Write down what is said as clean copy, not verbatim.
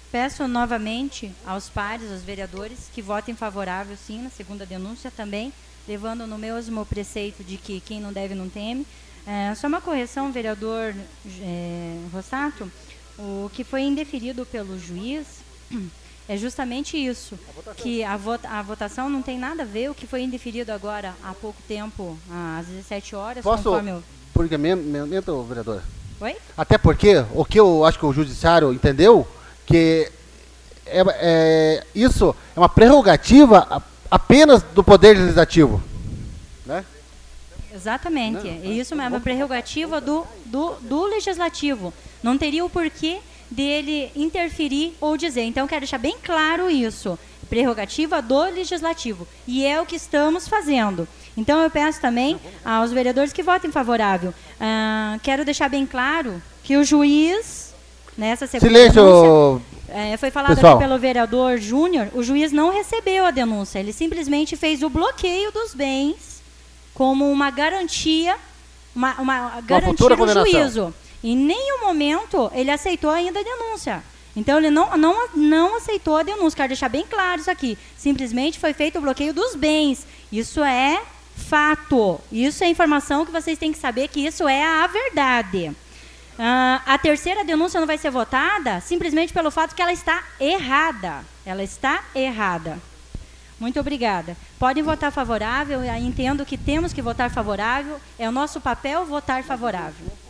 Peço novamente aos pares, aos vereadores, que votem favorável, sim, na segunda denúncia também, levando no mesmo preceito de que quem não deve não teme. Só uma correção, vereador Rossato, o que foi indeferido pelo juiz é justamente isso, que a votação não tem nada a ver, o que foi indeferido agora há pouco tempo, às 17 horas, conforme eu... Por encaminhamento, vereador? Oi? Até porque o que eu acho que o judiciário entendeu, que isso é uma prerrogativa apenas do Poder Legislativo, né? Exatamente, isso é uma prerrogativa do Legislativo. Não teria o porquê dele interferir ou dizer. Então, quero deixar bem claro isso. Prerrogativa do Legislativo. E é o que estamos fazendo. Então, eu peço também aos vereadores que votem favorável. Quero deixar bem claro que o juiz, nessa segunda denúncia, foi falado pessoal, aqui pelo vereador Júnior, o juiz não recebeu a denúncia. Ele simplesmente fez o bloqueio dos bens como uma garantia, uma garantia do juízo. Em nenhum momento ele aceitou ainda a denúncia. Então ele não aceitou a denúncia. Quero deixar bem claro isso aqui. Simplesmente foi feito o bloqueio dos bens. Isso é fato. Isso é informação que vocês têm que saber, que isso é a verdade. A terceira denúncia não vai ser votada simplesmente pelo fato que ela está errada. Ela está errada. Muito obrigada. Podem votar favorável. Eu entendo que temos que votar favorável. É o nosso papel votar favorável.